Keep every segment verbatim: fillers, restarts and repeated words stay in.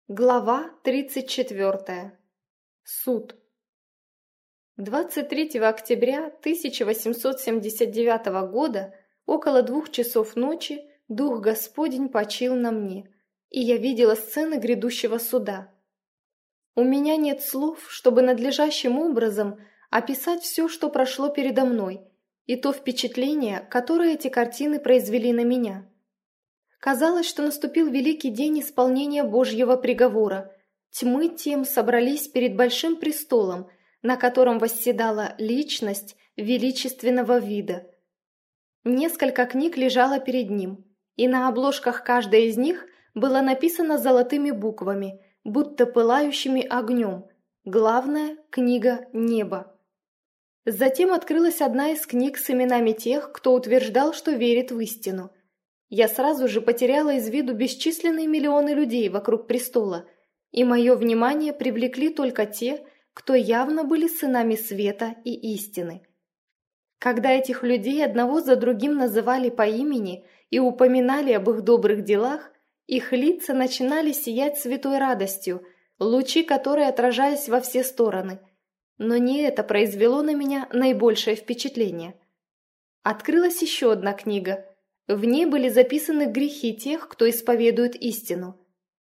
Глава тридцать четвёртая. Суд. двадцать третьего октября тысяча восемьсот семьдесят девятого года, около двух часов ночи, Дух Господень почил на мне, и я видела сцены грядущего суда. У меня нет слов, чтобы надлежащим образом описать все, что прошло передо мной, и то впечатление, которое эти картины произвели на меня. Казалось, что наступил великий день исполнения Божьего приговора. Тьмы тем собрались перед большим престолом, на котором восседала личность величественного вида. Несколько книг лежало перед ним, и на обложках каждой из них было написано золотыми буквами, будто пылающими огнем. Главная книга «Небо». Затем открылась одна из книг с именами тех, кто утверждал, что верит в истину. Я сразу же потеряла из виду бесчисленные миллионы людей вокруг престола, и мое внимание привлекли только те, кто явно были сынами света и истины. Когда этих людей одного за другим называли по имени и упоминали об их добрых делах, их лица начинали сиять святой радостью, лучи которой отражались во все стороны. Но не это произвело на меня наибольшее впечатление. Открылась еще одна книга. В ней были записаны грехи тех, кто исповедует истину.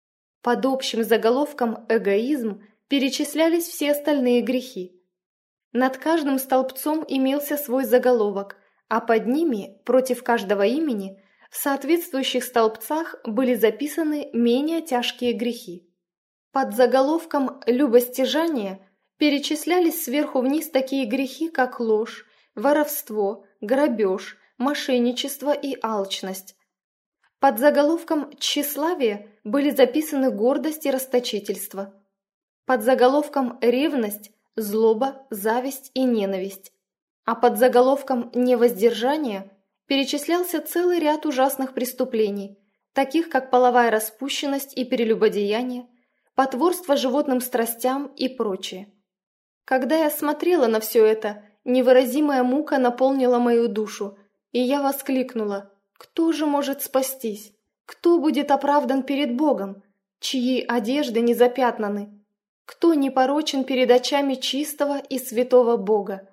Под общим заголовком «Эгоизм» перечислялись все остальные грехи. Над каждым столбцом имелся свой заголовок, а под ними, против каждого имени, в соответствующих столбцах были записаны менее тяжкие грехи. Под заголовком «Любостяжание» перечислялись сверху вниз такие грехи, как ложь, воровство, грабеж, мошенничество и алчность. Под заголовком «Тщеславие» были записаны гордость и расточительство. Под заголовком «Ревность» – злоба, зависть и ненависть. А под заголовком «Невоздержание» перечислялся целый ряд ужасных преступлений, таких как половая распущенность и прелюбодеяние, потворство животным страстям и прочее. Когда я смотрела на все это, невыразимая мука наполнила мою душу, и я воскликнула: «Кто же может спастись? Кто будет оправдан перед Богом? Чьи одежды не запятнаны? Кто непорочен перед очами чистого и святого Бога?»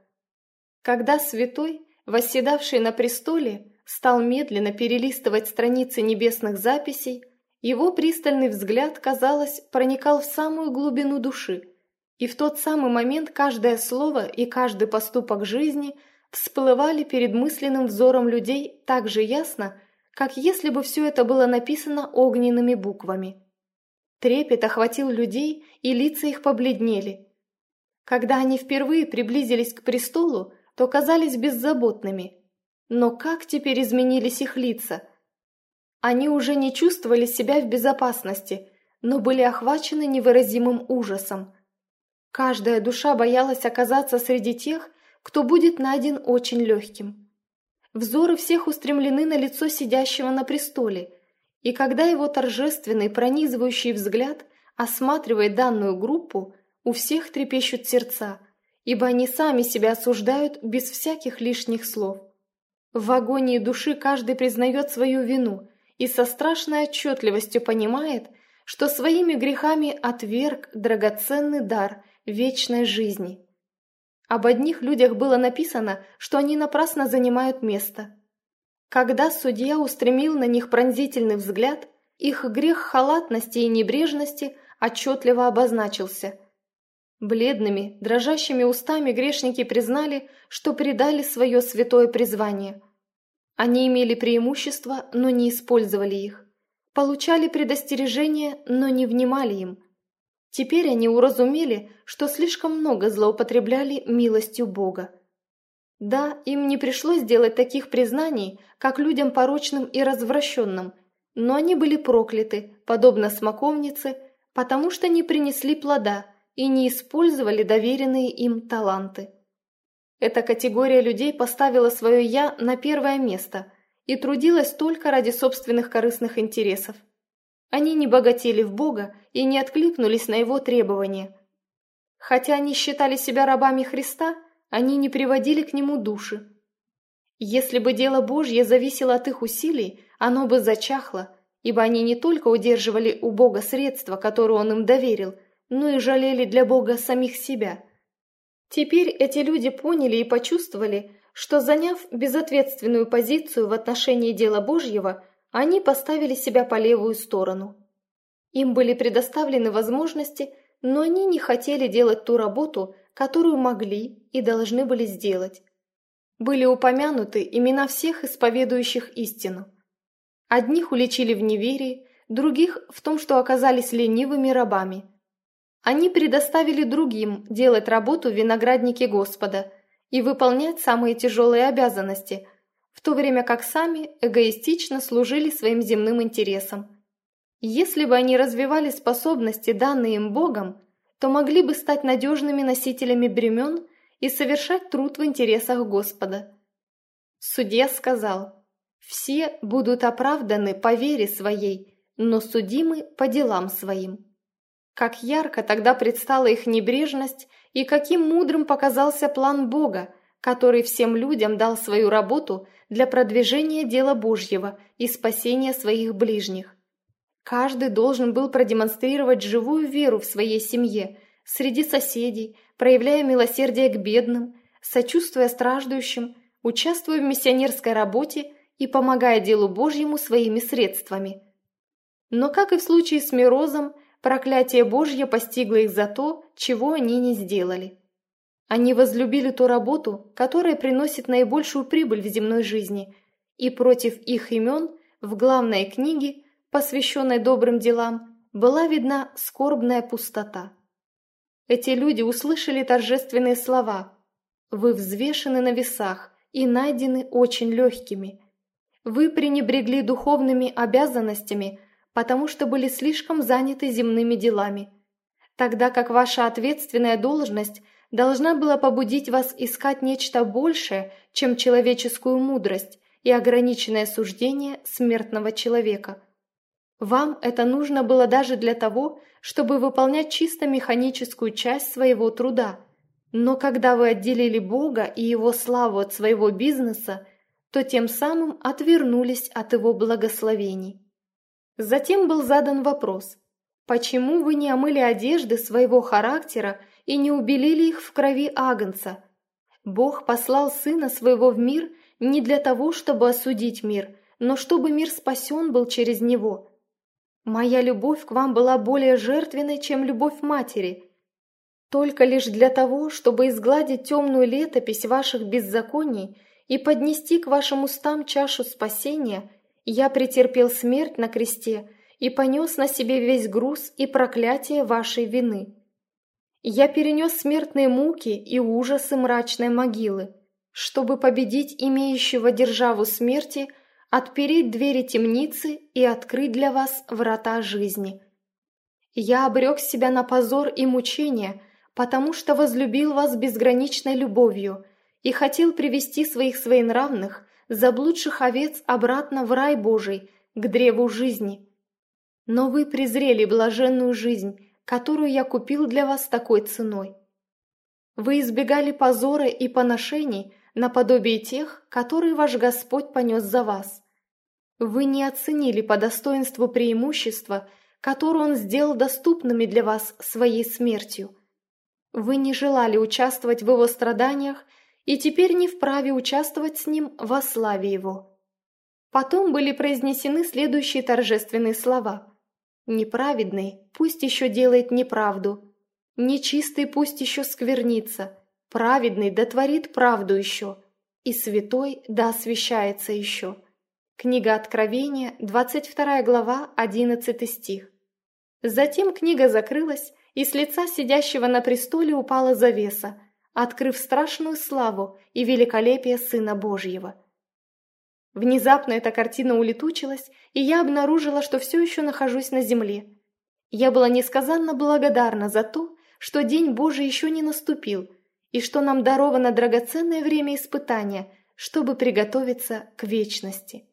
Когда святой, восседавший на престоле, стал медленно перелистывать страницы небесных записей, его пристальный взгляд, казалось, проникал в самую глубину души, и в тот самый момент каждое слово и каждый поступок жизни всплывали перед мысленным взором людей так же ясно, как если бы все это было написано огненными буквами. Трепет охватил людей, и лица их побледнели. Когда они впервые приблизились к престолу, то казались беззаботными. Но как теперь изменились их лица? Они уже не чувствовали себя в безопасности, но были охвачены невыразимым ужасом. Каждая душа боялась оказаться среди тех, кто будет найден очень легким. Взоры всех устремлены на лицо сидящего на престоле, и когда его торжественный пронизывающий взгляд осматривает данную группу, у всех трепещут сердца, ибо они сами себя осуждают без всяких лишних слов. В агонии души каждый признает свою вину и со страшной отчетливостью понимает, что своими грехами отверг драгоценный дар вечной жизни. Об одних людях было написано, что они напрасно занимают место. Когда судья устремил на них пронзительный взгляд, их грех халатности и небрежности отчетливо обозначился. Бледными, дрожащими устами грешники признали, что предали свое святое призвание. Они имели преимущества, но не использовали их. Получали предостережения, но не внимали им. Теперь они уразумели, что слишком много злоупотребляли милостью Бога. Да, им не пришлось делать таких признаний, как людям порочным и развращенным, но они были прокляты, подобно смоковнице, потому что не принесли плода и не использовали доверенные им таланты. Эта категория людей поставила свое «я» на первое место и трудилась только ради собственных корыстных интересов. Они не богатели в Бога и не откликнулись на Его требования. Хотя они считали себя рабами Христа, они не приводили к Нему души. Если бы дело Божье зависело от их усилий, оно бы зачахло, ибо они не только удерживали у Бога средства, которые Он им доверил, но и жалели для Бога самих себя. Теперь эти люди поняли и почувствовали, что, заняв безответственную позицию в отношении дела Божьего, они поставили себя по левую сторону. Им были предоставлены возможности, но они не хотели делать ту работу, которую могли и должны были сделать. Были упомянуты имена всех исповедующих истину. Одних уличили в неверии, других в том, что оказались ленивыми рабами. Они предоставили другим делать работу в винограднике Господа и выполнять самые тяжелые обязанности, в то время как сами эгоистично служили своим земным интересам. Если бы они развивали способности, данные им Богом, то могли бы стать надежными носителями бремен и совершать труд в интересах Господа. Судья сказал: «Все будут оправданы по вере своей, но судимы по делам своим». Как ярко тогда предстала их небрежность и каким мудрым показался план Бога, который всем людям дал свою работу для продвижения дела Божьего и спасения своих ближних. Каждый должен был продемонстрировать живую веру в своей семье, среди соседей, проявляя милосердие к бедным, сочувствуя страждущим, участвуя в миссионерской работе и помогая делу Божьему своими средствами. Но, как и в случае с Мирозом, проклятие Божье постигло их за то, чего они не сделали. Они возлюбили ту работу, которая приносит наибольшую прибыль в земной жизни, и против их имен в главной книге, посвященной добрым делам, была видна скорбная пустота. Эти люди услышали торжественные слова: «Вы взвешены на весах и найдены очень легкими. Вы пренебрегли духовными обязанностями, потому что были слишком заняты земными делами, тогда как ваша ответственная должность должна была побудить вас искать нечто большее, чем человеческую мудрость и ограниченное суждение смертного человека. Вам это нужно было даже для того, чтобы выполнять чисто механическую часть своего труда. Но когда вы отделили Бога и Его славу от своего бизнеса, то тем самым отвернулись от Его благословений». Затем был задан вопрос: почему вы не омыли одежды своего характера и не убелили их в крови агнца? Бог послал Сына Своего в мир не для того, чтобы осудить мир, но чтобы мир спасен был через Него. Моя любовь к вам была более жертвенной, чем любовь матери. Только лишь для того, чтобы изгладить темную летопись ваших беззаконий и поднести к вашим устам чашу спасения, я претерпел смерть на кресте и понес на себе весь груз и проклятие вашей вины. Я перенес смертные муки и ужасы мрачной могилы, чтобы победить имеющего державу смерти, отпереть двери темницы и открыть для вас врата жизни. Я обрек себя на позор и мучения, потому что возлюбил вас безграничной любовью и хотел привести своих своенравных, заблудших овец обратно в рай Божий, к древу жизни. Но вы презрели блаженную жизнь, которую я купил для вас такой ценой. Вы избегали позора и поношений наподобие тех, которые ваш Господь понес за вас. Вы не оценили по достоинству преимущества, которое Он сделал доступными для вас своей смертью. Вы не желали участвовать в Его страданиях и теперь не вправе участвовать с Ним во славе Его. Потом были произнесены следующие торжественные слова: «Неправедный пусть еще делает неправду, нечистый пусть еще сквернится, праведный да творит правду еще, и святой да освящается еще». Книга Откровения, двадцать вторая глава, одиннадцатый стих. Затем книга закрылась, и с лица сидящего на престоле упала завеса, открыв страшную славу и великолепие Сына Божьего. Внезапно эта картина улетучилась, и я обнаружила, что все еще нахожусь на земле. Я была несказанно благодарна за то, что День Божий еще не наступил, и что нам даровано драгоценное время испытания, чтобы приготовиться к вечности.